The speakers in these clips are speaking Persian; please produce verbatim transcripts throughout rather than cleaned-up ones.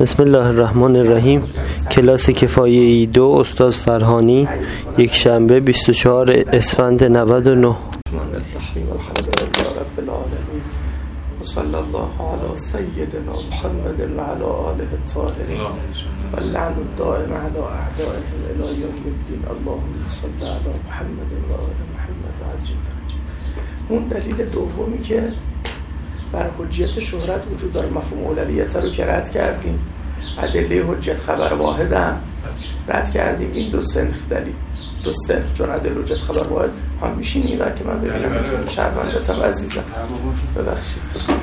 بسم الله الرحمن الرحیم. کلاس کفایه‌ای دو، استاد فرهانی، یک شنبه بیست و چهار اسفند نود و نه. صلی الله علی سیدنا محمد و علی آله الطاهرین و لعن الدائم علی اعدائهم الی یوم الدین. اللهم صل علی محمد و آل محمد و عجل فرجهم. اون دلیل دومی که بر حجیت شهرت وجود داره، مفهوم اولویت رو که رد کردیم، ادله حجت خبر واحد هم رد کردیم. این دو صنف دلیل، دو صنف، چون ادله حجت خبر واحد هم میشین این که من ببینم میتونم شرمندتم عزیزم ببخشید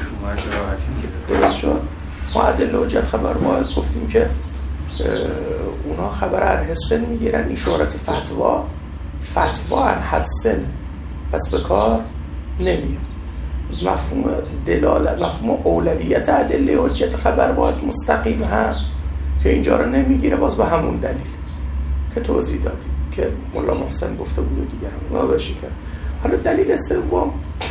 درست شد. ما ادله حجت خبر واحد گفتیم که اونا خبر هر حسن میگیرن، این شهرت فتوا فتوا هر حدسن پس به کار نمیاد. مفهوم دلالت، مفهوم اولویت ادله حجت خبر واحد مستقیم هم که اینجا رو نمیگیره، باز به همون دلیل که توضیح دادیم که مولا محسن گفته بود دیگه هم نباشی کرد. حالا دلیل سوم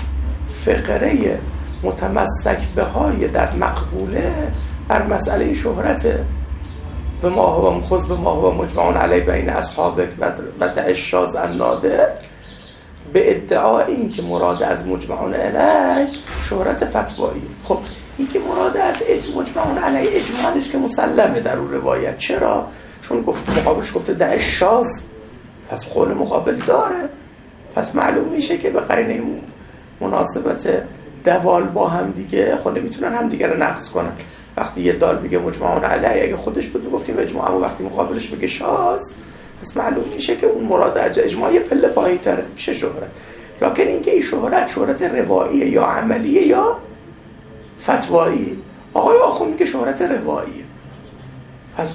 فقره متمسک به های در مقبوله بر مسئله شهرته و ما هو مخذ به ما هو مجمعون علی بین اصحابک و دع شاذ النادر، به ادعای این که مراد از مجمعون علی شهرت فتوایی. خب این که مراد از مجمعون علی اجماع نیست که مسلمه در اون روایت. چرا؟ چون گفت مقابلش گفته دع شاذ، پس قول مقابل داره، پس معلوم میشه که به قرینه مناسبت دوال با هم دیگه خود نمیتونن هم دیگه رو نقض کنن. وقتی یه دال بگه مجمعون علی، اگه خودش بود میگفتیم اجماع، اما وقتی مقابلش بگه شاذ پس معلوم میشه که اون مراد از اجماع یه پله پایین تره، میشه شهرت. لکن اینکه این شهرت شهرت رواییه یا عملیه یا فتوایی، آقای آخون میگه شهرت رواییه، پس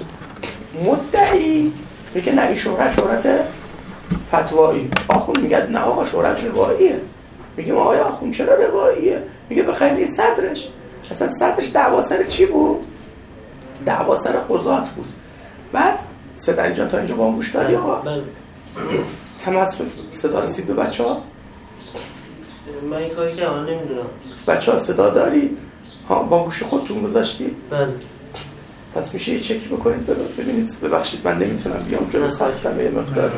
مدعی میگه نه این شهرت شهرت فتوایی. آخون میگه نه آقا شهرت رواییه. میگه آقای آخون چرا رواییه؟ میگه بخیلی صدرش، اصلا صدرش دعوا سر چی بود؟ دعوا سر قضات بود. بعد صدا اینجا تا اینجا با هم گوش دادی آقا؟ بله. تمثل صدا رسید به بچه ها؟ من این کاری که آن نمیدونم. بچه ها صدا دارید؟ ها با گوش خودتون گذاشتید؟ بله. پس میشه یه چکی بکنید ببینید. ببخشید من نمیتونم بیام جلو سختم یه مقدار.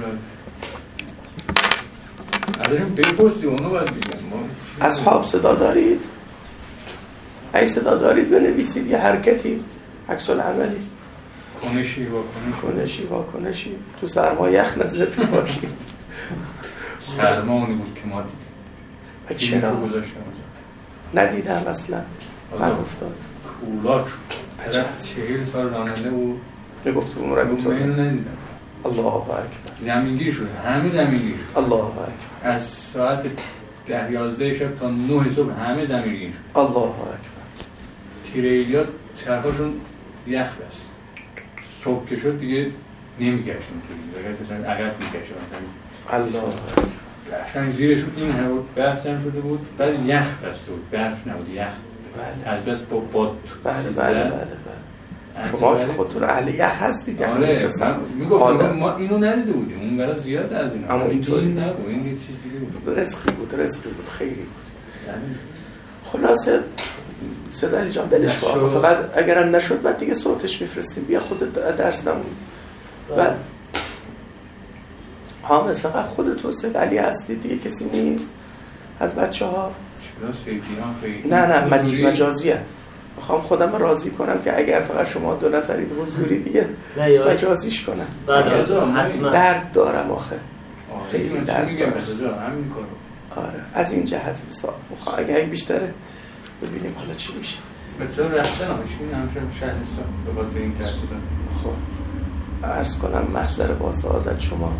ازشون بپرسی اونو باید بگم. اصحاب صدا دارید؟ ای صدا دارید بنویسید یه حرکتی عکس العملی. کنشی واکنشی کنشی واکنشی تو سرما یخ نزدتون باشید. سرما اونی بود که ما دیدیم. چرا؟ ندیدم اصلا. من افتاد کولاک طرف چهل سال راننده بود نگفت اون رو میتونه من ندیدم. الله اکبر. زمینگیر شد، همه زمینگیر شد. الله اکبر. از ساعت ده یازده شب تا نه صبح همه زمینگیر شد. الله اکبر. تریلیات چرخاشون یخ بست. صبح که شد دیگه نمیگشت اینطوری، مثلا عقب میگشت مثلا. الله قشنگ زیرش این هوا برف جمع شده بود، بعد یخ بسته بود، برف نبود، یخ. بله. از بس با باد. بله بله بله بله. شما که خودتون اهل یخ هستید. آره میگفتم ما اینو ندیده بودیم، اون برای زیاد از اینا. اما اینطوری نبود، این یه چیز دیگه بود. رزقی بود، رزقی بود، خیلی بود. خلاصه صدای جان دلش با فقط اگرم نشد بعد دیگه صوتش میفرستیم بیا خودت درس نمون. بعد حامد فقط خودت و سید علی هستی دیگه، کسی نیست از بچه ها؟ چرا سیدیان خیلی نه نه مج... مجازیه. میخوام خودم راضی کنم که اگر فقط شما دو نفرید حضوری دیگه مجازیش کنم. حتما درد دارم آخه. خیلی درد میگم مثلا همین کارو. آره از این جهت مثلا میخوام اگه اگه بیشتره ببینیم حالا چی میشه. بچه‌ها رفتن آشین همشون شهرستان به خاطر این ترتیبات. خب عرض کنم محضر با سعادت شما.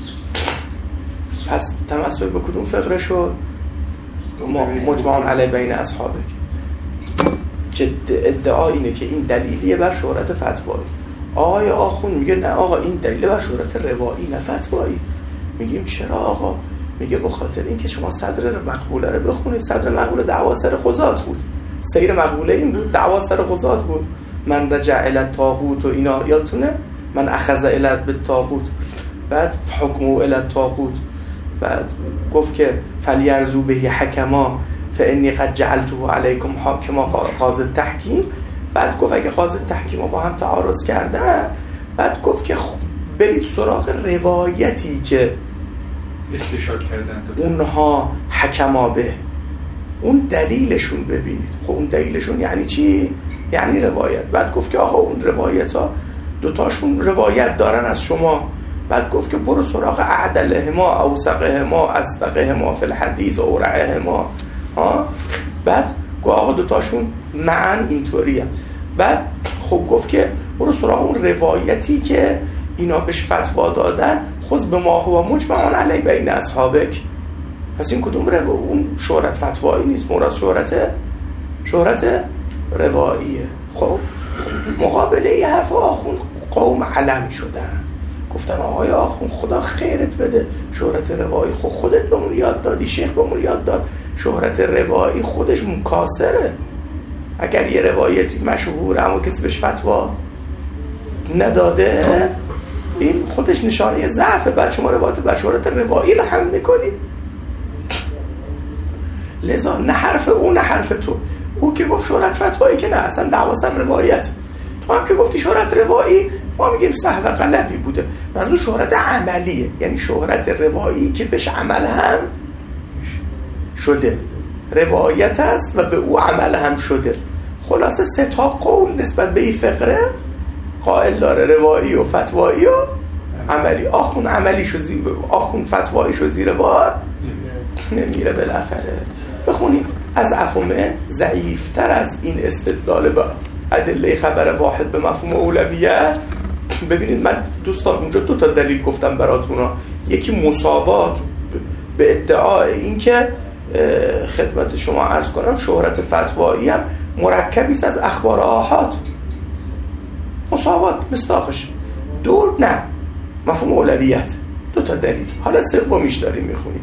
پس تمسک به کدوم فقره شد؟ مجمعون علی بین اصحابک که ادعا اینه که این دلیلیه بر شهرت فتوایی. آقای آخون میگه نه آقا این دلیل بر شهرت روایی نه فتوایی. میگیم چرا آقا؟ میگه به خاطر اینکه شما صدر مقبوله رو بخونید. صدر مقبوله دعوا سر قضات بود، سیر مقبوله این بود، دعوا سر قضات بود. من رجع الی الطاغوت و اینا یادتونه؟ من اخذ الی بالطاغوت، بعد حکمو الی الطاغوت، بعد گفت که فلیرزو به حکما فانی قد جعلته علیکم حاکما قاضی التحکیم. بعد گفت اگه قاضی تحکیم با هم تعارض کردن، بعد گفت که برید سراغ روایتی که استشهاد کردن اونها حکما به اون دلیلشون ببینید. خب اون دلیلشون یعنی چی؟ یعنی روایت. بعد گفت که آقا اون روایت ها دوتاشون روایت دارن از شما. بعد گفت که برو سراغ اعدلهما اوثقهما اصدقهما فی الحدیث اورعهما. ها بعد گفت آقا دوتاشون معن اینطوریه. بعد خب گفت که برو سراغ اون روایتی که اینا بهش فتوا دادن، خذ به ما هو مجمع علی بین اصحابک. پس این کدوم رو اون شهرت فتوایی نیست، مراد شهرت شهرت رواییه. خب مقابله ای حرف آخون قوم علم شدن، گفتن آقای آخون خدا خیرت بده، شهرت روایی خود خودت بهمون یاد دادی، شیخ بهمون یاد داد، شهرت روایی خودش مکاسره. اگر یه روایتی مشهوره اما کسی بهش فتوا نداده، این خودش نشانه ضعفه. بعد شما روایت بر شهرت روایی رو هم میکنید. لذا نه حرف او نه حرف تو. او که گفت شهرت فتوایی که نه، اصلا دعوا سر روایت. تو هم که گفتی شهرت روایی، ما میگیم سهو غلبی بوده. منظور شهرت عملیه، یعنی شهرت روایی که بهش عمل هم شده، روایت است و به او عمل هم شده. خلاصه سه تا قول نسبت به این فقره قائل داره، روایی و فتوایی و عملی. آخون عملیشو زیر آخون فتواییشو زیر بار نمیره. بالاخره بخونیم از افهمه ضعیفتر از این استدلال با ادله خبر واحد به مفهوم اولویت. ببینید من دوستان اونجا دو تا دلیل گفتم براتون. یکی مساوات به ادعای این که خدمت شما عرض کنم شهرت فتوایی هم مرکبی است از اخبار آحاد، مساوات مصداقش. دو نه مفهوم اولویت. دو تا دلیل. حالا سومیش داریم میخونیم.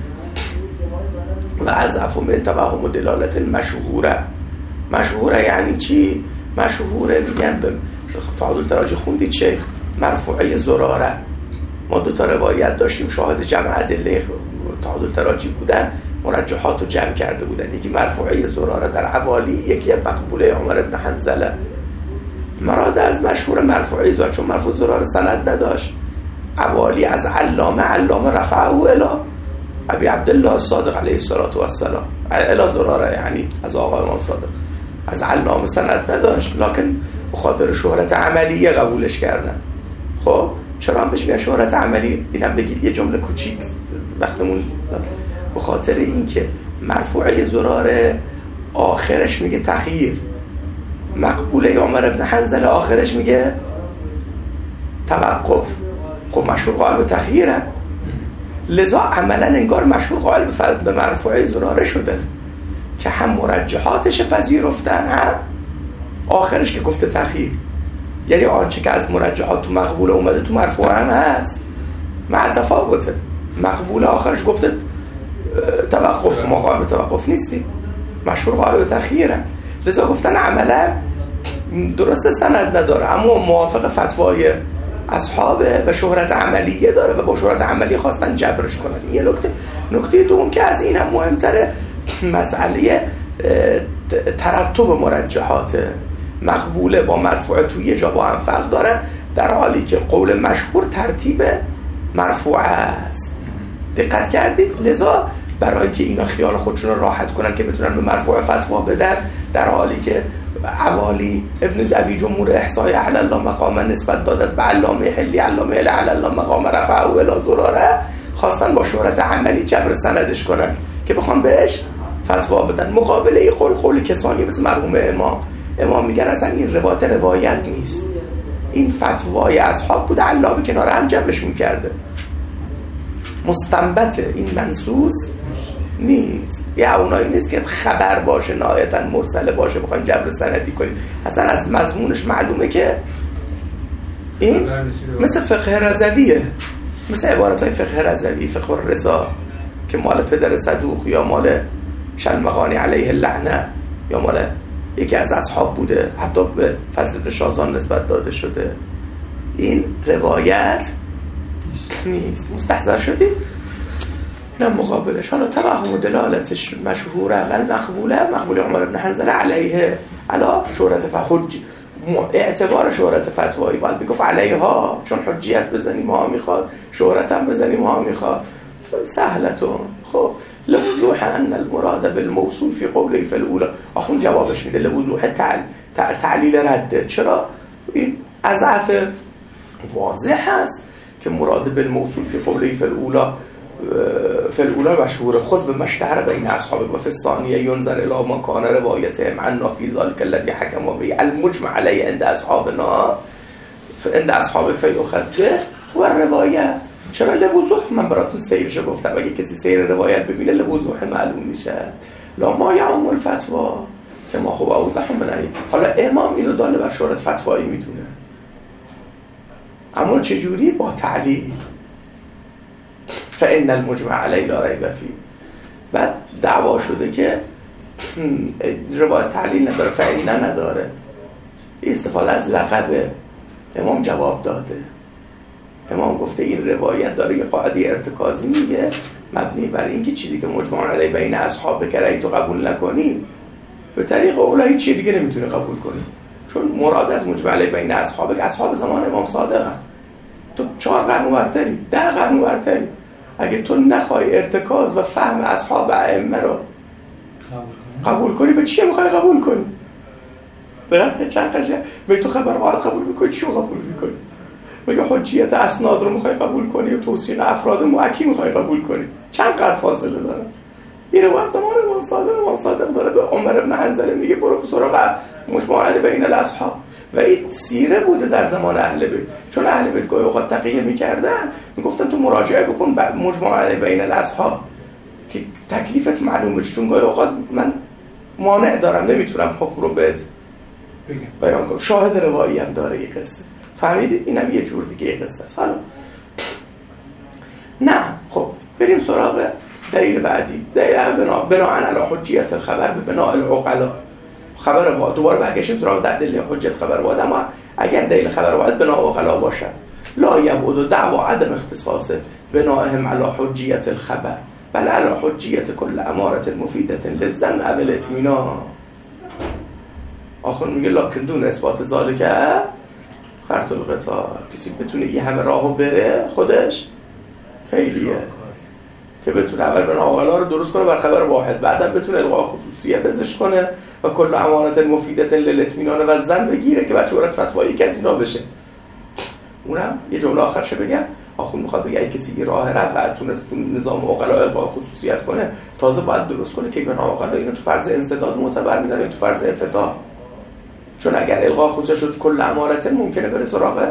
و از افهمه توهم و دلالت المشهوره. مشهوره یعنی چی؟ مشهوره میگن به تعادل تراجی خوندید شیخ، مرفوعه زراره. ما دو تا روایت داشتیم شاهد جمع ادله تعادل تراجی بودن، مرجحات رو جمع کرده بودن. یکی مرفوعه زراره در حوالی، یکی مقبوله عمر بن حنظله. مراد از مشهور مرفوعه زراره چون مرفوع زراره سند نداشت. حوالی از علامه، علامه رفعه الی ابی عبدالله صادق علیه السلام، الی زراره یعنی از آقای امام صادق. از علامه سند نداشت، لکن به خاطر شهرت عملیه قبولش کردن. خب چرا هم بهش میگن شهرت عملی؟ اینم بگید یه جمله کوچیک وقتمون. به خاطر این که مرفوعه زراره آخرش میگه تخییر، مقبوله عمر بن حنظله آخرش میگه توقف. خب مشهور قائل به تخییره، لذا عملا انگار مشهور قائل به مرفوعه زراره شده که هم مرجحاتش پذیرفتن، هم آخرش که گفته تخییر. یعنی آنچه که از مرجحات تو مقبوله اومده تو مرفوعه هم هست، مع تفاوته. مقبوله آخرش گفته توقف، ما قائل به توقف نیستیم، مشهور قائل به تخییره. لذا گفتن عملا درسته سند نداره اما موافق فتوای اصحابه و شهرت عملیه داره و با شهرت عملی خواستن جبرش کنن. یه نکته نکته دوم که از این هم مهمتره، مسئله ترتب مرجحات. مقبوله با مرفوعه توی یه جا با هم فرق دارن، در حالی که قول مشهور ترتیب مرفوعه است. دقت کردید؟ لذا برای که اینا خیال خودشون رو راحت کنن که بتونن به مرفوعه فتوا بدن، در حالی که حوالی ابن ابی جمهور احصای علی الله مقام نسبت دادت به علامه حلی، علامه علی الله مقام رفعه و الی زراره، خواستن با شهرت عملی جبر سندش کنن که بخوام بهش فتوا بدن. مقابله ای قول قول کسانی مثل مرحوم امام امام میگن اصلا این روایت روایت نیست، این فتوای اصحاب بود، علامه کنار هم جمعش میکرده، مستنبط این منصوص نیست. یا اونایی نیست که خبر باشه نهایتا مرسله باشه بخوایم جبر سندی کنیم. اصلا از مضمونش معلومه که این مثل فقه رضویه، مثل عبارت های فقه رضوی، فقه الرضا که مال پدر صدوق یا مال شلمغانی علیه اللعنه یا مال یکی از اصحاب بوده، حتی به فضل بن شازان نسبت داده شده. این روایت نیست. مستحضر شدید؟ اینم مقابلش. حالا توهم و دلالتش مشهوره و مقبوله، مقبوله عمر بن حنظله علیه علا شهرت فتوایی، اعتبار شهرت فتوایی باید بگفت علیها، چون حجیت بزنیم ها میخواد، شهرت هم بزنیم ها میخواد. سهلتون. خب لوضوح ان المراد بالموصول فی قوله فی الاولی، آخون جوابش میده لوضوح تعل... تعلیل رده. چرا؟ این اضعف واضح هست که مراد بالموصول فی قوله فی الاولی فی الاولی مشهور خود به مشتهر بین اصحاب و فی الثانیه ینظر الی ما کان روایته معنا فی ذلک الذی حکم به المجمع علیه عند اصحابنا عند اصحاب فیؤخذ به و روایه. چرا لوضوح؟ من براتون سیرشو گفتم، اگه کسی سیر روایت ببینه لوضوح معلوم میشه. لا ما یعم الفتوا که ما خوب اوضح منعی. حالا امام اینو داله بر شهرت فتوایی میتونه، اما چجوری؟ با تعلیل. فإن المجمع علیه لا ریب فیه. بعد دعوا شده که روایت تعلیل نداره، فإن نداره، استفاده از لقبه. امام جواب داده، امام گفته این روایت داره یه قاعده ارتکازی میگه مبنی بر اینکه چیزی که مجمع علیه بین اصحاب کرایی تو قبول نکنی به طریق اولا هیچ چیز دیگه نمیتونی قبول کنی، چون مراد از مجمع علیه بین اصحاب که اصحاب زمان امام صادق هم. تو چهار قرن ورتری، ده قرن ورتری، اگه تو نخوای ارتکاز و فهم اصحاب و ائمه رو قبول کنی به چی میخوای قبول کنی؟ درسته چند قشه به تو خبر وارد قبول میکنی، چی رو قبول میکنی؟ میگه حجیت اسناد رو میخوای قبول کنی و توصیق افراد مؤکی میخوای قبول کنی؟ چند قرن فاصله داره. این روایت زمان امام صادق امام صادق داره به عمر بن حنظله میگه برو سراغ مجمع علیه بین الاصحاب، و این سیره بوده در زمان اهل بیت، چون اهل بیت گاهی اوقات تقیه میکردن میگفتن تو مراجعه بکن مجمع علیه بین الاصحاب که تکلیفت معلومه، چون گاهی اوقات من مانع دارم نمیتونم حکم رو بهت بیان کنم. شاهد روایی هم داره این قصه، فهمیدید؟ اینم یه جور دیگه قصه است. حالا نه، خب بریم سراغ دلیل بعدی. دلیل بنا بناء علی حجیت الخبر به بناء العقلا. خبر واحد دوباره برگشتیم سراغ دلیل حجیت خبر واحد، اما اگر دلیل خبر واحد بناء العقلا باشه لا یبعد دعوا عدم اختصاص بناءهم علی حجیت الخبر بل علی حجیت کل اماره مفیده للظن او الاطمینان. آخر میگه لکن دون اثبات ذالک خرط القتال. کسی بتونه یه همه راهو بره خودش خیلیه که بتونه اول بنا آقلا رو درست کنه بر خبر واحد، بعدا بتونه القاء خصوصیت ازش کنه و کل امانت مفیدت للاطمینان و زن بگیره که بعد شهرت فتوایی که از اینا بشه. اونم یه جمله آخرش بگم، آخون میخواد بگه اگه کسی راه رفت و تونست نظام آقلا القاء خصوصیت کنه تازه باید درست کنه که بنا آقلا اینو تو فرض انسداد معتبر میدونه تو فرض انفتاح، چون اگر القاء خصوصیت شد کل امارت ممکنه بره سراغ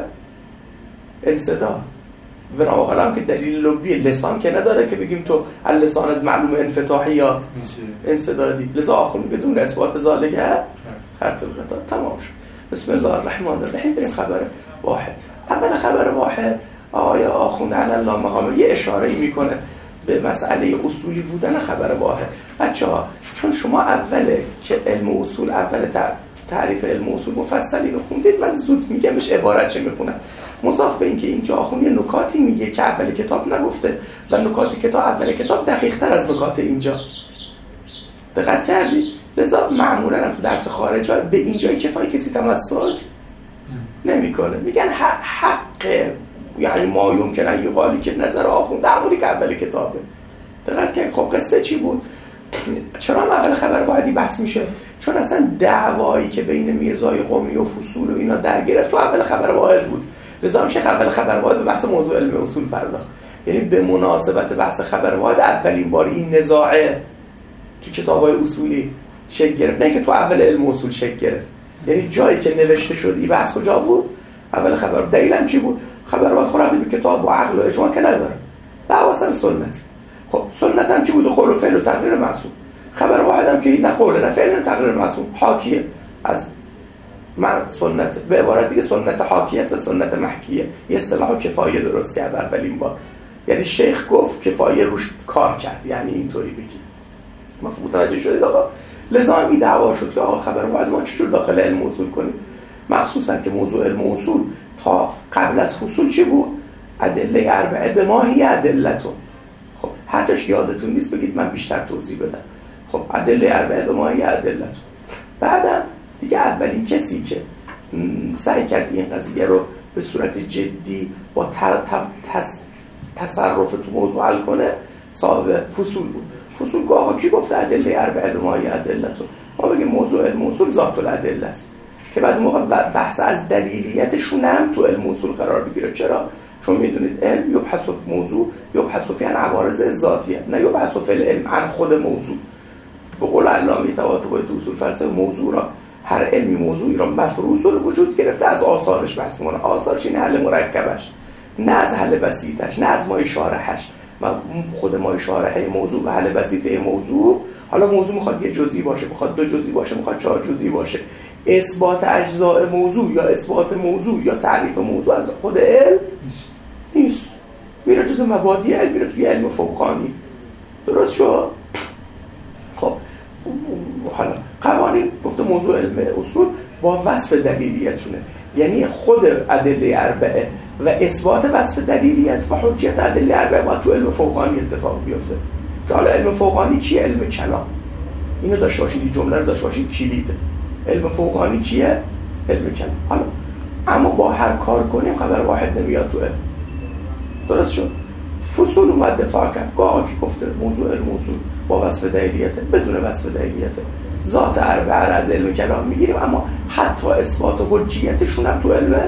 انسداد. بنا آقلا هم که دلیل لبی لسان که نداره که بگیم تو اللسانت معلوم انفتاحی یا انسدادی، لذا آخون بدون اثبات ذالک خرط القتال. تمام شد. بسم الله الرحمن الرحیم. بریم خبر واحد. اول خبر واحد آیا آخوند علی الله مقام یه اشاره‌ای میکنه به مسئله اصولی بودن خبر واحد. بچه‌ها چون شما اوله که علم اصول اول تعریف علم اصول مفصلی رو خوندید، من زود میگم بهش عبارت چه میخونم. مضاف به این که اینجا آخوند یه نکاتی میگه که اول کتاب نگفته و نکات کتاب اول کتاب دقیق تر از نکات اینجا. دقت کردید؟ لذا معمولا هم تو درس خارج به اینجای کفایه کسی تمسک نمیکنه، میگن حق یعنی ما یمکنه یقالی که نظر آخوند در موردی که اول کتابه. دقت کردید؟ خب قصه چی بود؟ چرا اول خبر واحدی بحث میشه؟ چون اصلا دعوایی که بین میرزای قمی و فصول و اینا در گرفت تو اول خبر واحد بود، لذا میشه اول خبر واحد به بحث موضوع علم اصول پرداخت. یعنی به مناسبت بحث خبر واحد اولین بار این نزاعه تو کتابای اصولی شکل گرفت، نه که تو اول علم اصول شکل گرفت. یعنی جایی که نوشته شد این بحث کجا بود؟ اول خبر. دلیلم چی بود؟ خبر واحد خورقی به کتاب و عقل و اجماع که نداره، دعوا اصلا سنت. خب سنت هم چی بود؟ قول و فعل و تقریر معصوم. خبر واحد هم که نه قول نه فعل نه تقریر معصوم، حاکیه از من سنت. به عبارت دیگه سنت حاکیه است، سنت محکیه. یه اصطلاح کفایه درست کرد اولین بار، یعنی شیخ گفت کفایه روش کار کرد، یعنی اینطوری بگید. مفهوم متوجه شدید آقا؟ لذا این دعوا شد که آقا خبر واحد ما چجور داخل علم اصول کنیم، مخصوصا که موضوع علم اصول تا قبل از حصول چی بود؟ ادله اربعه به ما هی ادلتون. خب حتیش یادتون نیست بگید من بیشتر توضیح بدم. خب ادله اربعه به ما هی ادلتون. بعدم دیگه اولین کسی که سعی کرد این قضیه رو به صورت جدی با تصرف تو موضوع حل کنه صاحب فصول بود. فصول که آقا کی گفته ادله اربعه به ماهی ادلتون؟ ما بگیم موضوع علم اصول ذات الادله است که بعد موقع بحث از دلیلیتشون هم تو علم اصول قرار بگیره. چرا؟ چون میدونید علم یبحث فی موضوع یبحث فی عن عوارض ذاتیه، نه یبحث فی العلم عن خود موضوع. به قول علامه طباطبایی تو اصول فلسفه موضوع را، هر علمی موضوعی را مفروض الوجود گرفته از آثارش بحث می‌کنه. آثارش این حل مرکبش، نه از حل بسیطش، نه از مای شارحش. و خود مای شارحه موضوع و حل بسیطه موضوع، حالا موضوع میخواد یه جزئی باشه، میخواد دو جزئی باشه، میخواد چهار جزئی باشه، اثبات اجزاء موضوع یا اثبات موضوع یا تعریف موضوع از خود علم نیست، میره جز مبادی علم، میره توی علم فوقانی. درست شد؟ خب حالا قوانین گفته موضوع علم اصول با وصف دلیلیتونه، یعنی خود ادله اربعه و اثبات وصف دلیلیت و حجیت ادله اربعه با تو علم فوقانی اتفاق بیفته. که حالا علم فوقانی چیه؟ علم کلام. اینو داشته باشید، این جمله رو داشته باشید، کلیده. علم فوقانی چیه؟ علم کلام. حالا اما با هر کار کنیم خبر واحد نمیاد تو علم. درست شد؟ فصول اومد دفاع کرد، آقا کی گفته موضوع علم اصول با وصف دلیلیت بدون وصف دلیلیت ذات اربعه از علم کلام میگیریم، اما حتی اثبات و حجیتشون هم تو علم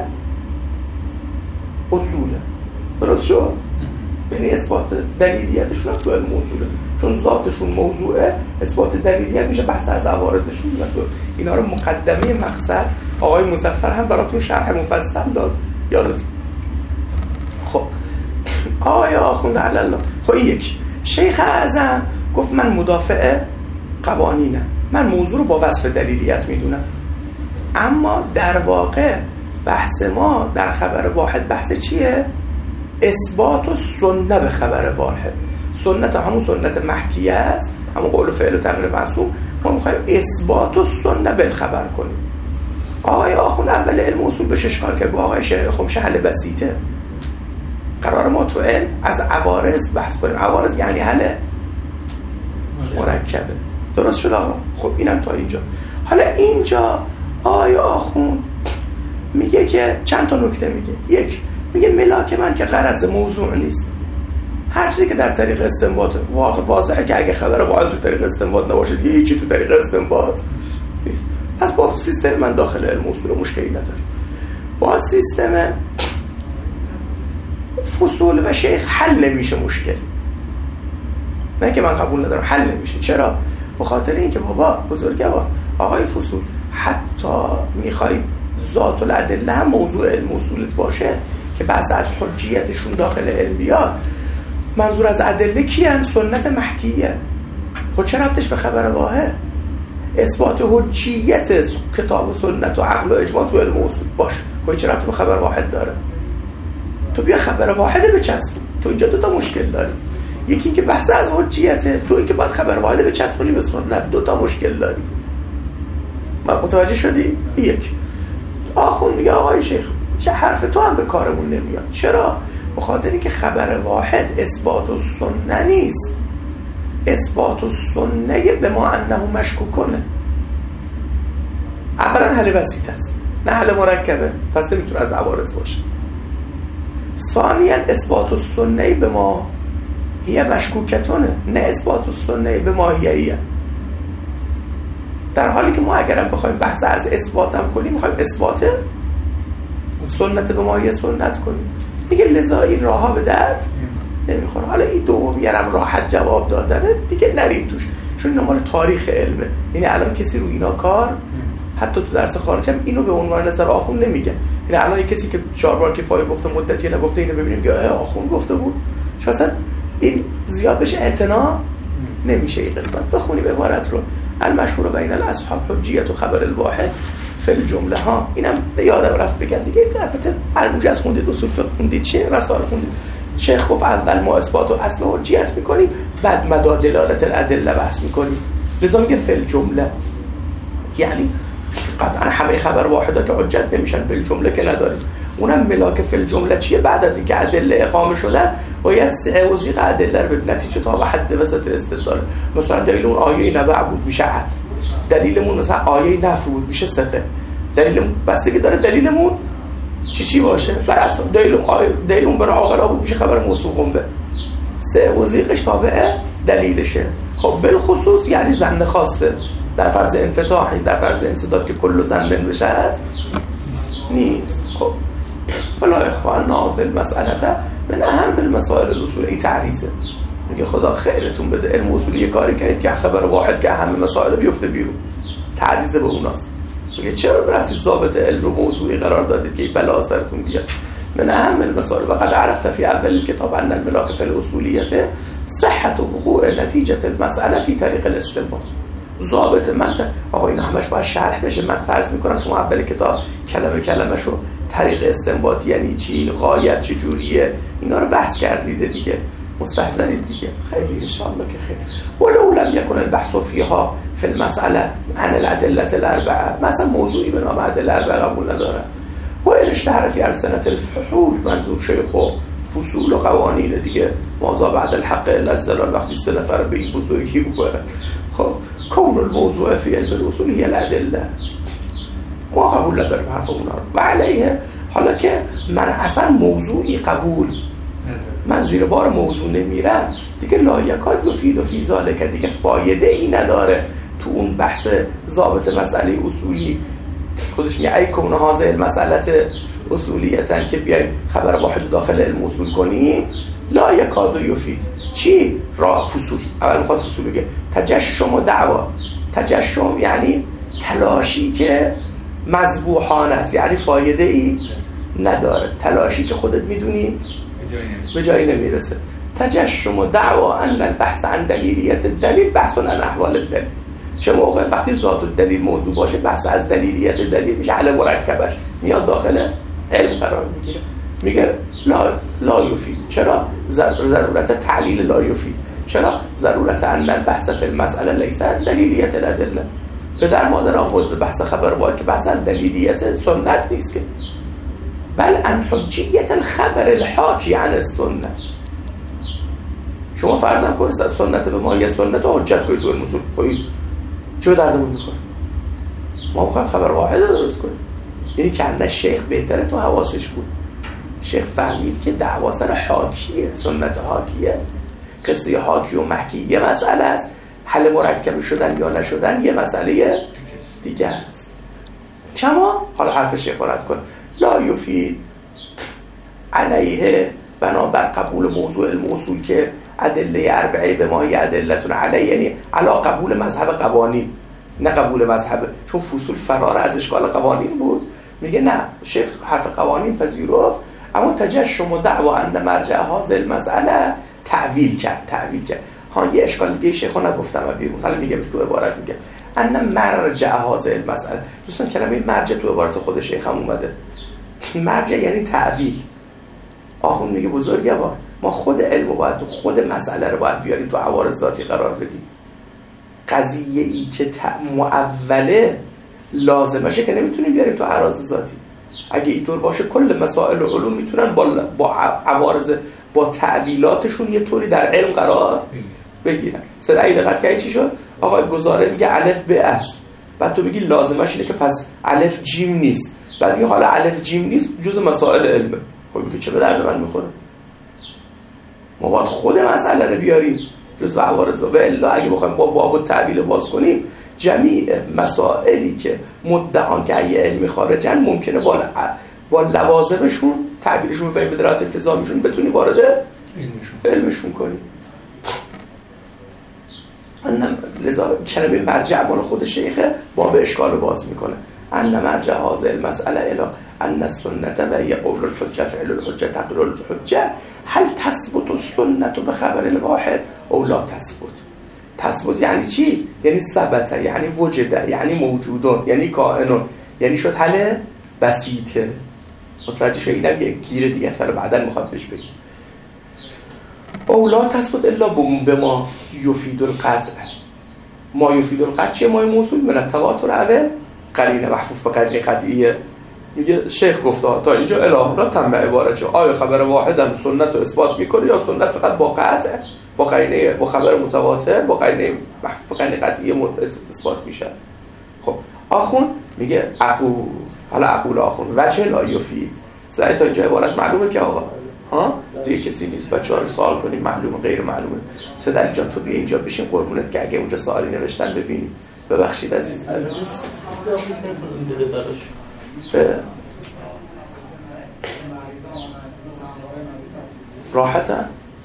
اصوله. درست شد؟ یعنی اثبات دلیلیتشون هم تو علم اصوله، چون ذاتشون موضوعه، اثبات دلیلیت میشه بحث از عوارضشون. اینا رو مقدمه مقصد آقای مظفر هم براتون شرح مفصل داد، یادتون. خب آیا آخوند علالا، خب یک شیخ اعظم گفت من مدافع قوانینم، من موضوع رو با وصف دلیلیت میدونم، اما در واقع بحث ما در خبر واحد بحث چیه؟ اثبات و سنت به خبر واحد. سنت همون سنت محکیه است، همون قول و فعل و تقریر معصوم. ما میخوایم اثبات و سنت بالخبر کنیم. آقای آخوند اول علم اصول بهش اشکال کرد، آقای شیخ خمشه حل بسیطه. قرار ما تو علم از عوارض بحث کنیم. عوارض یعنی حل مرکبه. درست شد آقا؟ خب اینم تا اینجا. حالا اینجا آقای آخوند میگه که چند تا نکته میگه. یک، میگه ملاک من که غرض موضوع نیست، هر چیزی که در طریق استنباط واضحه که اگه خبر واحد تو طریق استنباط نباشه دیگه هیچی تو طریق استنباط نیست. پس با سیستم من داخل علم اصول مشکلی نداریم. با سیستم فصول و شیخ حل نمیشه مشکل. نه که من قبول ندارم، حل نمیشه. چرا؟ به خاطر اینکه بابا بزرگوار آقای فصول حتی میخوای ذات الادله هم موضوع علم اصولت باشه که بحث از حجیتشون داخل علم بیاد، منظور از ادله کیه؟ سنت محکیه. خود چه ربطش به خبر واحد؟ اثبات حجیت کتاب و سنت و عقل و اجماع تو علم اصول باش، خود چه ربطی به خبر واحد داره؟ تو بیا خبر واحده بچسب. تو اینجا دو تا مشکل داری، یکی اینکه بحث از حجیته، دو اینکه باید خبر واحده بچسبونی به سنت. دو تا مشکل داری. متوجه شدید؟ یک آخوند میگه آقای شیخ چه حرف تو هم به کارمون نمیاد. چرا؟ به خاطر اینکه خبر واحد اثبات و سنت نیست. اثبات و سنت به ما انه مشکوک کنه. اولا حل بسیط است، نه حل مرکبه، پس نمیتونه از عوارض باشه. ثانیا اثبات و سنت به ما هی مشکوکتونه، نه اثبات و سنت به ما هیه. در حالی که ما اگرم بخوایم بحث از اثبات هم کنیم، میخوایم اثبات سنت به ما هیه سنت کنیم. دیگه لذا این راه ها به درد نمیخوره. حالا این دومی هم راحت جواب دادنه، دیگه نریم توش، چون اینا مال تاریخ علمه. یعنی الان کسی رو اینا کار، حتی تو درس خارج هم اینو به عنوان نظر آخوند نمیگه. یعنی الان کسی که چهار بار کفایه گفته مدتی نگفته، اینو ببینیم که آخوند گفته بود، چون اصلا این زیاد بشه اعتنا نمیشه. این قسمت بخونیم عبارت رو، المشهور بین الاصحاب حجیت و خبر الواحد فی الجمله ها. اینم یادم رفت بگم دیگه. البته الموجز خوندید، اصول فقه خوندید، چه رساله خوندید. شیخ گفت اول ما اثبات و اصل و حجیت میکنیم، بعد مدار دلالت الادله بحث میکنیم. لذا میگه فی الجمله، یعنی قطعا همه خبر واحده که حجت نمیشن، فی الجمله که نداریم. اونم ملاک فی الجمله چیه؟ بعد از اینکه ادله اقامه شدن باید سعه و زیغ ادله رو به نتیجه تا به حد وسط استدلال. مثلا دلیل اون آیه نبع بود میشه عد، دلیلمون مثلا آیه نفی بود میشه ثقه. دلیلمون بستگی داره دلیلمون چی چی باشه. بر اساس دلیل آیه دلیلمون برای عاقلا بود میشه خبر موصوف به سعه و زیغش تابع دلیلشه. خب بالخصوص یعنی ظن خاصه در فرض انفتاح، در فرض انسداد که کل ظن بشد نیست. خب فلا اخوان نازل مسئلته من اهم المسائل الاصولی تعریضه. میگه خدا خیرتون بده علم اصولی کاری کنید که خبر واحد که همه مسائل بیفته بیرون، تعریضه به اوناست. میگه چرا برفتید ضابط علم و موضوعی قرار دادید که بلا سرتون بیاد؟ من اهم المسائل و قد عرفت فی اول کتاب ان الملاک فی الاصولیت صحت وقوع نتیجه المسئله فی طریق الاستنباط. ضابط منطق آقا این همش باید شرح بشه. من فرض میکنم شما اول کتاب کلمه کلمه شو طریق استنباط یعنی چی، غایت چه جوریه، اینا رو بحث کردید دیگه، مستحضرید دیگه. خیلی ان شاء الله که خیر. ولو لم يكن البحث فيها في المساله عن الادله الاربعه، مثلا موضوعی به نام ادله اربعه قبول نداره. و این اشتهر فی السنه الفحول، منظور شیخ و فصول و قوانین دیگه، ماذا بعد الحق الا الزلال، وقتی سه نفر به این بزرگی بوده. خب کون الموضوع فی علم الاصول هی الادله، ما قبول نداریم حرف اونا رو. و علیه حالا که من اصلا موضوعی قبول من زیر بار موضوع نمیرم دیگه، لایکات مفید و فی ذالک دیگه فایده ای نداره تو اون بحث ضابط مسئله اصولی. خودش میگه ای کون هذه المسئله اصولیتن که بیایم خبر واحد داخل علم اصول کنیم، لا یکاد یفید چی؟ راه فصول. اول میخواد فصول بگه تجشم و دعوا. تجشم یعنی تلاشی که مذبوحانه است، یعنی فایده ای نداره، تلاشی که خودت میدونی به جایی نمیرسه. تجشم و دعوا ان البحث عن دلیلیت الدلیل بحث عن احوال الدلیل. چه موقع؟ وقتی ذات الدلیل موضوع باشه بحث از دلیلیت دلیل میشه، حل مرکبش میاد داخل علم قرار میگیره. میگه لا لا یفید. چرا؟ ضرورت تعلیل لا یفید. چرا؟ ضرورت ان البحث فی المسئله لیس دلیلیت الادله. پدر مادر آموز بحث خبر باید که بحث از دلیلیت سنت نیست که، بل ان حجیت الخبر الحاکی عن السنه. شما فرضاً کنید سنت به ما یه سنت رو حجت کنید تو علم اصول، خب چه دردمون میخوره؟ ما میخوایم خبر واحد درست کنیم. یعنی که نه شیخ بهتره تو حواسش بود، شیخ فهمید که دعوا سر حاکیه، سنت حاکیه، قصه حاکی و محکی یه مسئله است، حل مرکب شدن یا نشدن یه مسئله دیگه است. کما حالا حرف شیخ رد کن لا یفید علیه بنابر قبول موضوع علم اصول که ادله اربعه به ما ادلتون علیه، یعنی علا قبول مذهب قوانین نه قبول مذهب، چون فصول فرار از اشکال قوانین بود. میگه نه شیخ حرف قوانین پذیرفت، اما تجشم و دعوا ان مرجع هذه المسئله تعویل کرد. تعویل کرد ها یه اشکال دیگه شیخو نگفتم و بیرون، حالا میگه تو عبارت میگه ان مرجع هذه المسئله. دوستان کلمه مرجع تو عبارت خود شیخ هم اومده. مرجع یعنی تعویل. آخون میگه بزرگوار ما خود علم رو باید، خود مسئله رو باید بیاریم تو عوارض ذاتی قرار بدیم. قضیه ای که معوله لازمشه که نمیتونیم بیاریم تو عوارض ذاتی. اگه اینطور باشه کل مسائل و علوم میتونن با با عوارض با تعویلاتشون یه طوری در علم قرار بگیرن. صدای دقت کردی چی شد؟ آقا گزاره میگه الف ب است، بعد تو بگی لازمش اینه که پس الف جیم نیست، بعد میگه حالا الف جیم نیست جزء مسائل علمه. خب میگه چه به درد من میخوره؟ ما باید خود مسئله رو بیاریم جزء عوارض. و الا اگه بخوایم با باب التعویل باز کنیم جمیع مسائلی که مدعان که ای علمی خارجن ممکنه با با لوازمشون تعبیرشون به بدرات التزامشون بتونی وارد علمشون علمشون کنی. لذا کلمه مرجع مال خود شیخه باب اشکال رو باز میکنه. ان مرجع هذه المساله الى ان السنه و هي قول الحجه فعل الحجه تقرير الحجه هل تثبت السنه بخبر الواحد او لا تثبت. تثبت یعنی چی؟ یعنی ثبت، یعنی وجده، یعنی موجودون، یعنی کائنون، یعنی شد حل بسیطه. متوجه شدید؟ یک گیر دیگه است که بعداً میخواد بهش بگیم. او لا تثبت الا به ما یفید القطع. ما یفید القطع چیه؟ ما موصول من التواتر اول قرینه محفوف به قرینه قطعیه. میگه شیخ گفته تا اینجا اله را تم عبارت چه آیا خبر واحد هم سنت رو اثبات میکنه یا سنت فقط با قطع با قرینه با خبر متواتر با قرینه محفوف قرینه قطعیه اثبات میشه. خب آخون میگه عقول، حالا عقول آخون وجه لا یفید. زنی تا اینجا عبارت معلومه که آقا ها دیگه کسی نیست بچه‌ها رو سوال کنیم معلومه غیر معلومه. سدلی جان تو بیا اینجا بشین قربونت که اگه اونجا سوالی نوشتن ببینی. ببخشید عزیز راحته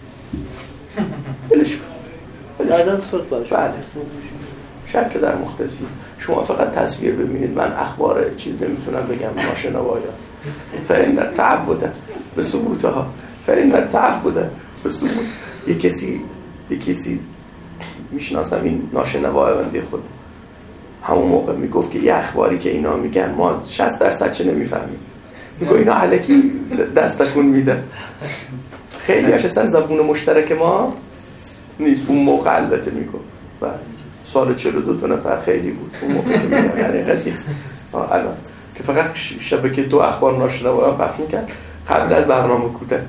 بلش کن بعدن صورت باشه. بله شک در مختصی شما فقط تصویر ببینید. من اخبار چیز نمیتونم بگم ناشنوایا فرین در تعب بوده به ثبوتها فرین در تعب بوده به ثبوت. یک کسی یک کسی میشناسم این ناشنوای بنده خود همون موقع میگفت که یه اخباری که اینا میگن ما شصت درصد چه نمیفهمیم. میگه اینا الکی دست تکون میده. خیلی هاش اصلا زبون مشترک ما نیست. اون موقع البته میگفت و سال چهل و دو دو نفر خیلی بود اون موقع که میگن یعنی قدیم الان که فقط شبکه دو اخبار ناشنوا پخش میکرد قبل از برنامه کودک.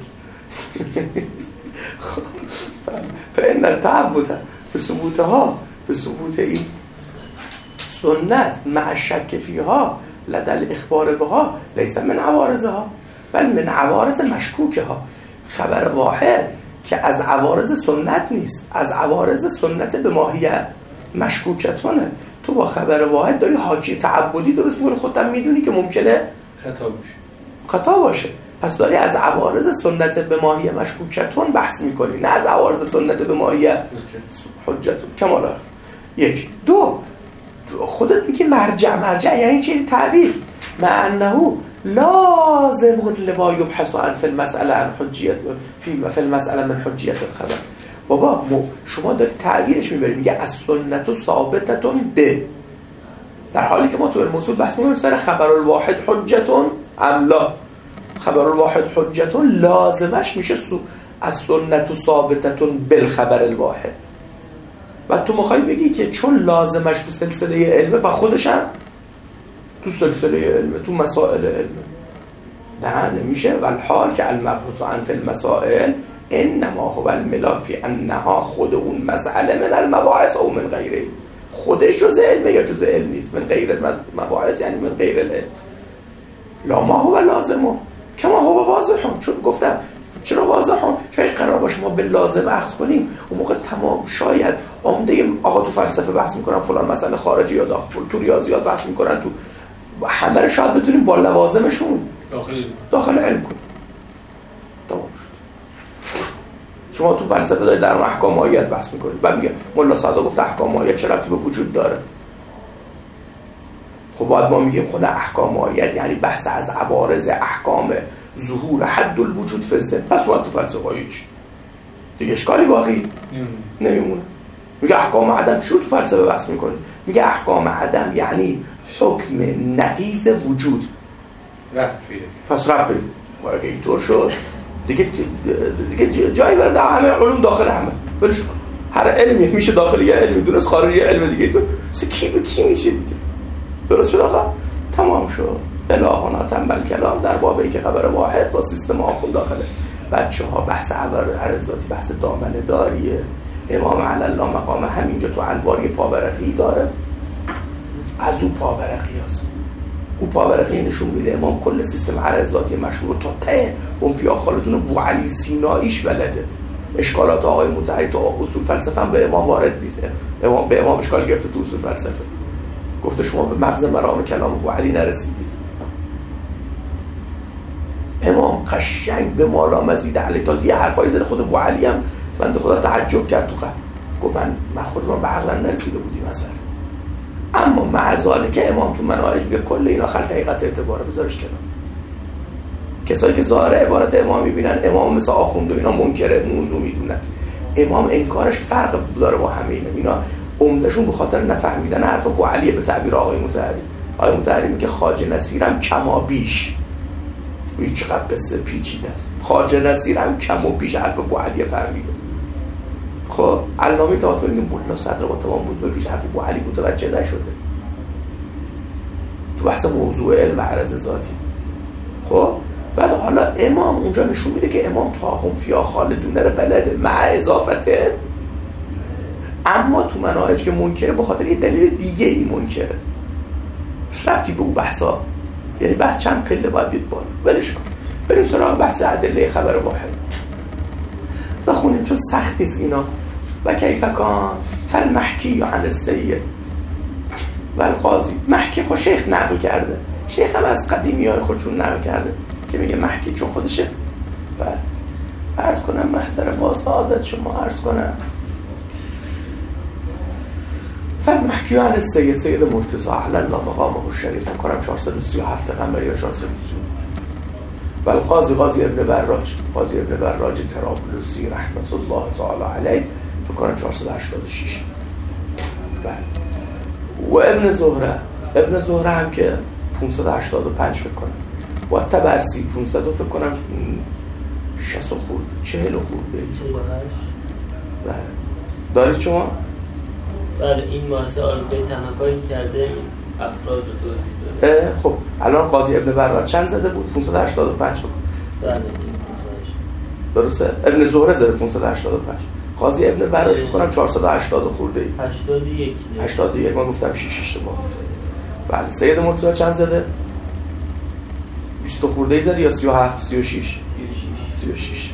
فإن التعبد به ثبوتها به ثبوت این سنت مع الشک فیها لدى الاخبار بها لیس من عوارضها بل من عوارض مشکوکها. خبر واحد که از عوارض سنت نیست، از عوارض سنت به ماهیت مشکوکتونه. تو با خبر واحد داری حاجی تعبدی درست می‌کنی، خودت میدونی که ممکنه خطا باشه خطا باشه. پس داری از عوارض سنت به ماهیت مشکوکتون بحث می‌کنی، نه از عوارض سنت به ماهیت حجتون. کمالا یک دو خودت میگی مرجع مرجع یعنی چی؟ تعبیر مع انه لازم لما يبحث عن في المسألة عن حجیت فی في المسألة من حجیت الخبر. بابا شما داری تعبیرش میبری میگه از سنت و ثابتتون به، در حالی که ما تو الموصول بحث میکنیم سر خبر الواحد حجتون املا. خبر الواحد حجتون لازمش میشه از سنت و ثابتتون بالخبر الواحد. و تو میخوای بگی که چون لازمش تو سلسله علمه و خودش هم تو سلسله علمه تو مسائل علمه. نه نمیشه. والحال که المبحوث عن فی المسائل انما هو الملاک فی انها خود اون مسئله من المباحث او من غیره. خودش جز علمه یا جز علم نیست. من غیر المباحث یعنی من غیر العلم. لا ما هو لازمه کما هو واضحه. چون گفتم چرا واضحه؟ چون قرار باشه ما به لازم اخذ کنیم اون موقع تمام شاید عمده آقا تو فلسفه بحث میکنن فلان مسئله خارجی یا داخل، تو ریاضیات بحث میکنن، تو همه رو شاید بتونیم با لوازمشون داخل داخل علم کنیم. تمام شد. شما تو فلسفه دارید در احکام ماهیت بحث میکنید بعد میگه ملا صادق گفت احکام ماهیت چه ربطی به وجود داره؟ خب باید ما میگیم خود احکام ماهیت یعنی بحث از عوارض احکام ظهور حد الوجود فزه. پس ما تو فلسفه هیچ دیگه اشکالی باقی نمیمونه. میگه احکام عدم شو تو فلسفه بحث میکنه. میگه احکام عدم یعنی حکم نقیض وجود. رفت پس رفت اگه اینطور شد دیگه دیگه جایی برای همه علوم داخل همه بلش کن. هر علمی میشه داخل یه علمی درست خارج یه علم دیگه تو کی به کی میشه دیگه. درست شد آقا تمام شد. الهانا تنبل کلام در بابی که خبر واحد با سیستم آخون داخله. بچه ها بحث عرضاتی بحث دامنه داریه. امام علی الله مقام همینجا تو انوار یه پاورقی داره. از او پاورقی هست. او پاورقی نشون میده امام کل سیستم عرضاتی مشهور تا ته اون فیا خالدون بو علی سیناییش بلده. اشکالات آقای مطهری تو اصول فلسفه هم به امام وارد نیست. امام به امام اشکال گرفته تو اصول فلسفه. گفته شما به مغز مرام کلام ابو علی نرسیدید. امام قشنگ به مالا مزید علی تازه یه حرفای زده خود ابو علی هم بنده خدا تعجب کرد تو قلب. گفت من من خودم به عقل نرسیده بودیم مثلا. اما معذاله که امام تو مناهج به کل اینا خلط حقیقت اعتباره بذارش کنار. کسایی که ظاهر عبارت امام میبینن امام مثل آخوند و اینا منکر موضوع میدونن. امام انکارش فرق داره با همه اینا. اینا عمدشون به خاطر نفهمیدن حرف ابو علی به تعبیر آقای مطهری. آقای مطهری میگه خواجه نصیرم کما بیش. این چقدر قصه پیچیده است. خواجه نصیرم کم و بیش حرف ابو علی فهمیده. خب علامه طاطفی میگه ملا صدر با تمام بزرگیش حرف ابو علی متوجه نشده. تو بحث موضوع علم و عرض ذاتی. خب بعد حالا امام اونجا نشون میده که امام تاهم فیا خالدونه رو بلده مع اضافته، اما تو مناهج که منکره به خاطر یه دلیل دیگه ای منکره، ربطی به اون بحثا، یعنی بحث چند قله باید بیاد بالا. ولش کن بریم سراغ بحث ادله خبر واحد بخونیم چون سخت نیست اینا. و کیف کان فالمحکی عن السید و القاضی. محکی خود شیخ نقل کرده، شیخ هم از قدیمی های خودشون نقل کرده که میگه محکی چون خودشه. بله عرض کنم محضر با سعادت شما عرض کنم فالمحکی عن السید سید مرتضی علی الله مقامه الشریف کنم چهارصد و سی و هفت قمری یا چهارصد و سی و القاضی قاضی ابن براج قاضی ابن براج طرابلسی رحمت الله تعالی علیه فکر کنم چهارصد و هشتاد و شش. بله و ابن زهره ابن زهره هم که پانصد و هشتاد و پنج فکر کنم و تبرسی پانصد فکر کنم شصت خورده چهل خورده. بله دارید شما؟ بله این مارسه آلبه تنهایی کرده افراد رو توضیح داده. خب الان قاضی ابن براج چند زده بود؟ پانصد و هشتاد و پنج بود. بله درسته؟ ابن زهره زده پانصد و هشتاد و پنج، قاضی ابن براج فکر کنم چهارصد و هشتاد خورده ای. هشتاد و یک هشتاد و یک من گفتم شش اشتباه گفتم. بله سید مرتضی چند زده؟ بیست خورده ای زده یا سی و هفت سی و شش سی و شش.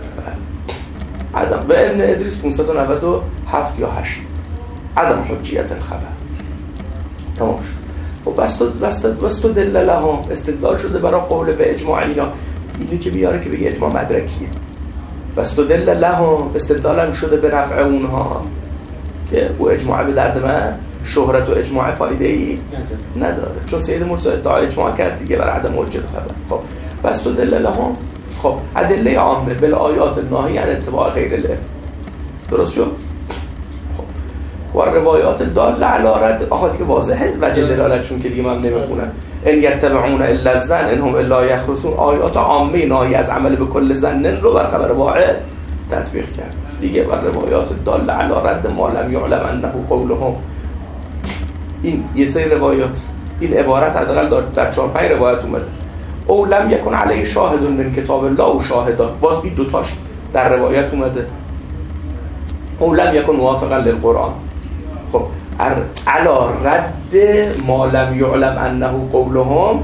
بله عدم به ابن ادریس پانصد و نود و هفت یا هشت. عدم حجیت الخبر. تمام شد. خب بس تو بس تو بس تو دلیل لهم استدلال شده برای قول به اجماع اینا. اینی که بیاره که بگه اجماع مدرکیه. بس تو دلیل لهم استدلالم شده به نفع اونها که او اجماع به درد من شهرت و اجماع فایده ای نداره، چون سید مرتضی ادعا اجماع کرد دیگه برای عدم حجیت خبر. خب بس تو دلیل لهم خب ادله عامه بالآیات الناهیه عن اتباع غیر العلم. درست شد؟ و روایات داله علی رد آخه دیگه واضحه وجه دلالتشون که دیگه من نمیخونم. ان یتبعون الا الظن ان هم الا یخرصون. آیات عامه ناهی از عمل به کل ظن رو بر خبر واحد تطبیق کرد دیگه. و روایات داله علی رد ما لم یعلم انه قولهم. این یه سری روایات این عبارت حداقل در چهار پنج روایت اومده. او لم یکن علیه شاهد من کتاب الله و شاهدان. باز این دو تاش در روایت اومده. او لم یکن موافقا للقرآن. خب علا رد ما لم یعلم انه قولهم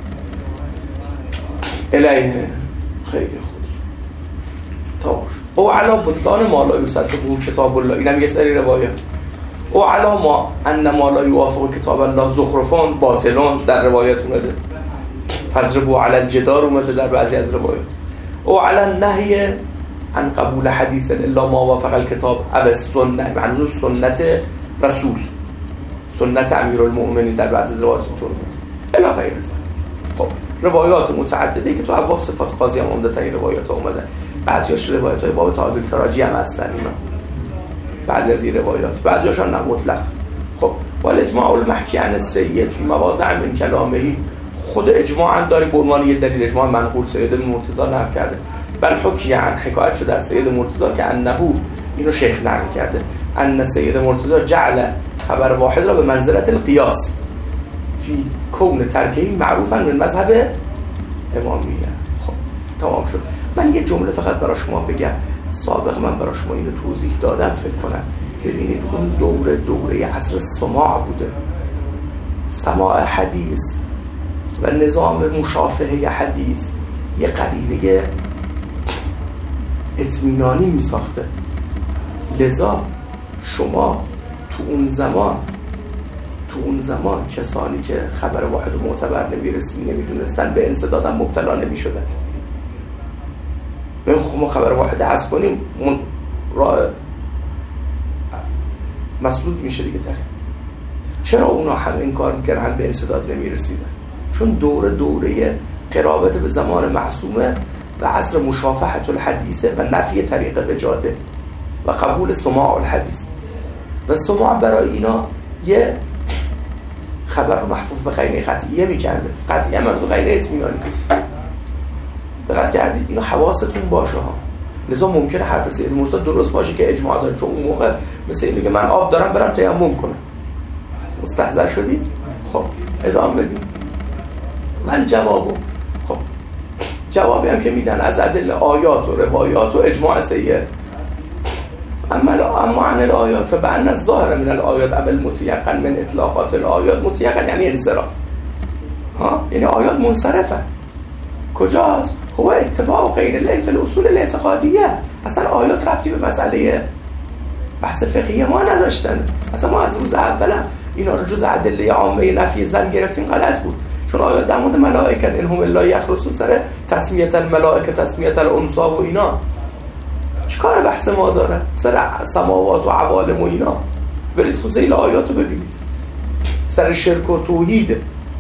الیه. خیلی خوب تاش. او علا بطلان ما لا یصدقه کتاب الله. اینم یه سری روایت. او علا ما ان ما لا یوافق کتاب الله زخرفان باطلون در روایت اومده. فضربوا علی الجدار اومده در بعضی از روایات. او علی نهی عن قبول حدیث الا ما وافق الکتاب او السنه، منظور سنت رسول سنت امیرالمؤمنین در بعضی از روایات اینطور بود الی غیر ذلک. خب روایات متعدده که تو ابواب صفات قاضی هم عمدتاً این روایات ها اومدن. بعضیاش روایت‌های باب تعادل تراجی هم هستن اینا، بعضی از این روایات بعضیاشون نه مطلق. خب ولی اجماع المحکی عن السید فی مواضع من کلامه، خود اجماع هم داره به عنوان یه دلیل. اجماع منقول سید مرتضی نقل کرده. بل حکی عن حکایت شده از سید مرتضی که انه اینو شیخ نقل کرده ان سید مرتضی جعل خبر واحد را به منزلت القیاس فی کون ترکهی معروفا من مذهب امامیه. خب تمام شد. من یه جمله فقط برای شما بگم. سابق من برای شما اینو توضیح دادم فکر کنم. ببینید اون دوره دوره عصر سماع بوده، سماع حدیث و نظام مشافهه حدیث یه قرینه اطمینانی می ساخته. لذا شما تو اون زمان تو اون زمان کسانی که خبر واحد و معتبر نمیرسی نمیدونستن به انسداد هم مبتلا نمی شدن. من خب خبر واحد حذف کنیم اون راه مسدود میشه دیگه. تره چرا اونا هم این کار میکردن به انسداد نمیرسیدن؟ چون دوره دوره قرابت به زمان معصومه و عصر مشافهت الحدیثه و نفی طریق وجاده و قبول سماع الحدیث. و سماع برای اینا یه خبر رو محفوظ به قرینه قطعیه میکنده. قطعیه منظور قرینه اطمینانی. دقت کردید؟ اینو حواستون باشه ها. لذا ممکنه حرف سید مرتضی درست باشه که اجماع داره، چون اون موقع مثل اینه که من آب دارم برم تیمم کنم. مستحضر شدید؟ خب ادامه بدیم. ولی جوابو خب جوابی هم که میدن از ادله آیات و روایات و اجماع سیه. اما اما عن الآیات فبأن الظاهر من الآیات اول متيقن من اطلاقات الآیات متيقن یعنی انصراف. ها یعنی آیات منصرفه. کجاست؟ هو اتباع غیر الله فی الاصول الاعتقادیه. اصلا آیات ربطی به مسئله بحث فقهی ما نداشتن. اصلا ما از روز اولم اینا رو جز ادله عامه نفی زن گرفتیم غلط بود. چون آیات در مورد ملائکه انهم لا یخرسون سر تسمیه الملائکه تسمیه الانثی و اینا چیکار بحث ما داره؟ سر سماوات و عوالم و اینا برید خود زیل آیاتو ببینید. سر شرک و توحید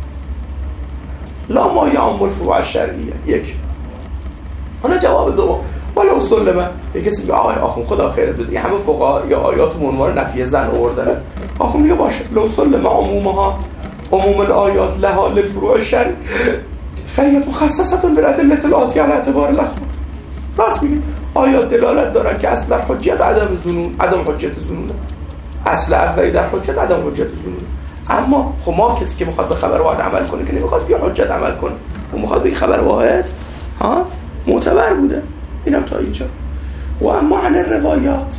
لا ما یعم الفروع الشرعیه. یک حالا جواب دوم ولی اصول من یه کسی میگه آقای آخون خدا خیرت بده همه فقها یا آیات منوار نفی زن آوردن. آخون میگه باشه اصول ما عمومها عموم الآیات لها للفروع الشرعی فهی مخصصه بالادله الآتیه علی اعتبار الاخبار. راست میگه آیات دلالت دارن که اصل در حجیت عدم ظنون عدم حجیت ظنون اصل اولی در حجیت عدم حجیت ظنون. اما خب ما کسی که میخواد به خبر واحد عمل کنه که نمیخواد بیا حجت عمل کنه اون میخواد به خبر واحد ها معتبر بوده. اینم تا اینجا. و اما عن الروایات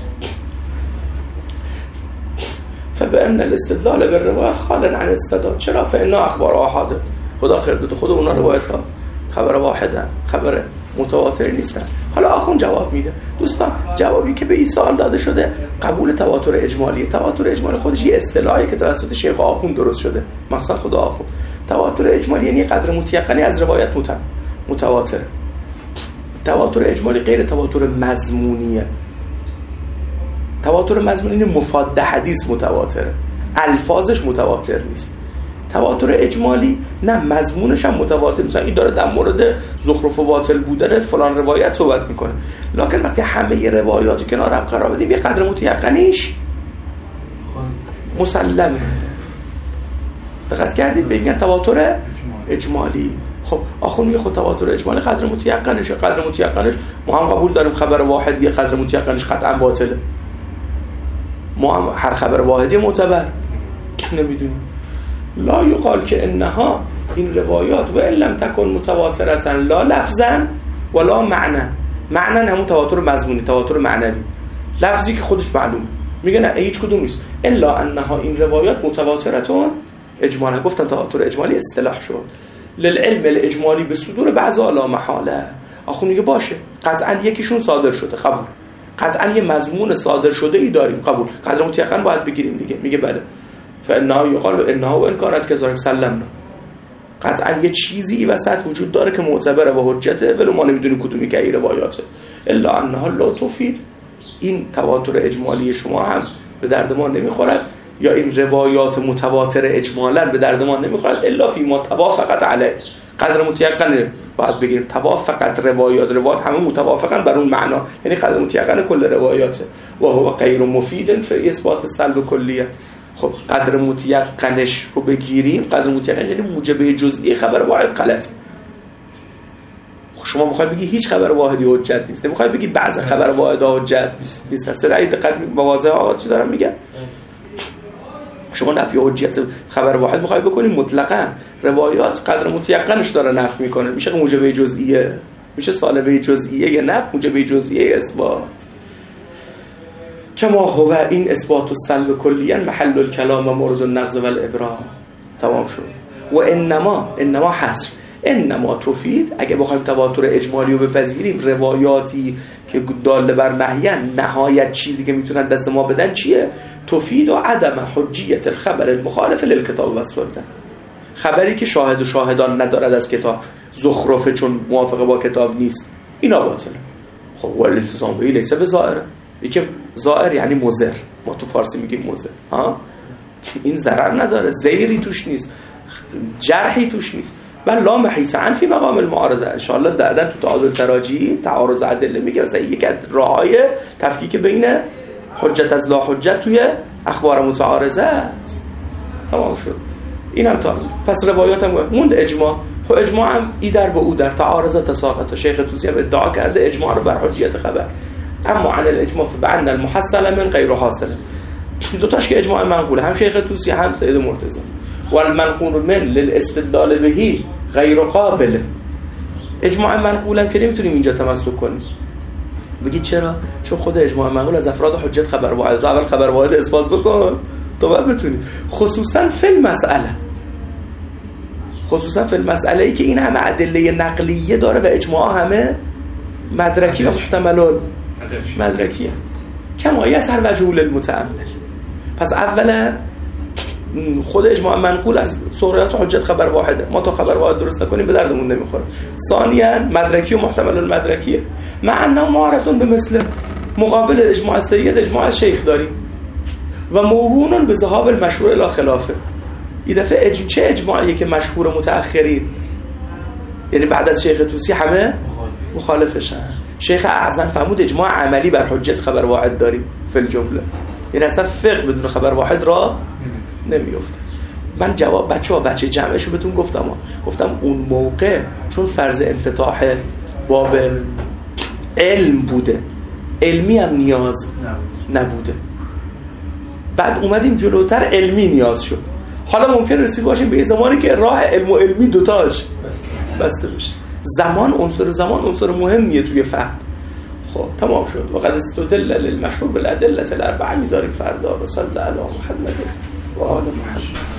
فبأن الاستدلال بالروایات خال عن الاستدلال. چرا؟ فإن اخبار آحاده خدا خیر بده خود اونا روایت ها خبر واحدن خبر متواتر نیستن. حالا آخون جواب میده. دوستان جوابی که به این سوال داده شده قبول تواتر اجمالی. تواتر اجمالی خودش یه اصطلاحی که توسط شیخ آخون درست شده مخصوصا خدا آخون. تواتر اجمالی یعنی قدر متيقنی از روایت متواتر. تواتر اجمالی غیر تواتر مضمونیه. تواتر مضمونی مفاد حدیث متواتره الفاظش متواتر نیست. تواتر اجمالی نه مضمونش هم متواتر. مثلا این داره در مورد زخرف و باطل بودن فلان روایت صحبت میکنه لکن وقتی همه روایات کنار هم قرار بدیم یه قدر متيقنیش مسلمه. دقت کردید ببینید تواتر اجمالی. خب آخون میگه خود تواتر اجمالی قدر متيقنشه. قدر متيقنش ما هم قبول داریم خبر واحد یه قدر متيقنش قطعا باطله. ما هم هر خبر واحدی معتبر نمیدونیم. لا یقال که انها این روایات و ان لم تکن متواترتا لا لفظا ولا معنی. معنی همون تواتر مضمونی تواتر معنوی لفظی که خودش معلومه میگه نه هیچ کدوم نیست الا انها این روایات متواترتون اجمالا. گفتن تواتر اجمالی اصطلاح شد للعلم الاجمالی به صدور بعضا لا محاله. آخون میگه باشه قطعا یکیشون صادر شده قبول. قطعا یه مضمون صادر شده ای داریم قبول. قدر متيقن باید بگیریم دیگه. میگه بله فانها یقال انها وان كانت كذلك سلمنا. قطعا یه چیزی وسط وجود داره که معتبره و حجته ولی ما نمیدونیم کدومی که این روایاته. الا انها لا تفید. این تواتر اجمالی شما هم به درد ما نمیخورد یا این روایات متواتر اجمالا به درد ما نمیخورد الا فی ما توافقت علیه. قدر متيقن باید بگیریم. توافقت روایات روایات همه متوافقن بر اون معنا یعنی قدر متيقن کل روایاته و هو غیر مفید فی اثبات السلب کلیه. خب قدر متيقنش رو بگیریم. قدر متيقن یعنی موجبه جزئی خبر واحد غلط. خب شما میخواید بگی هیچ خبر واحدی حجت نیست. نمیخواید بگی بعضی خبر واحد حجت نیست. سر این دقت مواضع ها چی دارم میگم. شما نفی حجت خبر واحد میخواید بکنید مطلقاً. روایات قدر متيقنش داره نفی میکنه میشه موجبه جزئیه میشه سالبه جزئیه یا نفی موجبه جزئیه اثبات. کما هو این اثبات السلب کلیاً محل الکلام و مورد النقض و الابرام. تمام شد. و انما انما حصر انما تفید اگه بخوایم تواتر اجمالی رو بپذیریم روایاتی که داله بر نهیان نهایت چیزی که میتونن دست ما بدن چیه؟ تفید و عدم حجیت الخبر المخالف للکتاب و سنت. خبری که شاهد و شاهدان ندارد از کتاب زخرفه چون موافقه با کتاب نیست اینا باطله. خب والالتزام به لیس بظاهر. یکی ظاهر یعنی مضر. ما تو فارسی میگیم مضر. ها این ضرر نداره زیری توش نیست جرحی توش نیست. بل لا محیص عن فی مقام المعارضه. ان شاء الله بعدا تو تعادل تراجی تعارض ادله میگه مثلا یک از راههای تفکیک بین حجت از لا حجت توی اخبار متعارضه است. تمام شد. اینم تا پس روایات هم موند اجماع. خب اجماع هم ای در به او در تعارض تساقط. شیخ توسی هم ادعا کرده اجماع رو بر حجیت خبر. اما عن الاجماع فبعن المحصل من غیر حاصل. دو تاش که اجماع منقوله هم شیخ توسی هم سید مرتضی. والمنقول من للاستدلال بهی غیر قابله. اجماع منقول هم که نمیتونیم اینجا تمسک کنیم. بگید چرا؟ چون خود اجماع منقول از افراد حجت خبر واحد. تو اول خبر واحد اثبات بکن تو باید بتونی، خصوصا فی المسئله، خصوصا فی المسئله ای که این همه ادله نقلیه داره و اجماع همه مدرکی و محتمل مدرکیه. کمایی از هر وجه المتأمل. پس اولا خود اجماع منقول از صورت حجت خبر واحده، ما تا خبر واحد درست نکنیم به دردمون نمیخوره. ثانیا مدرکی و محتمل المدرکیه، معنا معرضون به مثل مقابل اجماع سید اجماع شیخ داریم و موهون به ذهاب المشهور الی خلافه. این دفعه اج... چه اجماعیه که مشهور متأخرین، یعنی بعد از شیخ طوسی همه مخالفشن. شیخ اعظم فرمود اجماع عملی بر حجت خبر واحد داریم فی الجمله، یعنی اصلا فقه بدون خبر واحد را نمیفته. من جواب بچه ها بچه جمعشو بهتون گفتم ها. گفتم اون موقع چون فرض انفتاح باب علم بوده، علمی هم نیاز نبوده، بعد اومدیم جلوتر علمی نیاز شد. حالا ممکن رسید باشیم به زمانی که راه علم و علمی دوتاش بسته بشه. زمان، عنصر زمان عنصر مهمیه توی فهم. خب تمام شد. وقد استدل للمشهور بالادله الاربعه میذاریم فردا. و صلی الله علی محمد و آل محمد.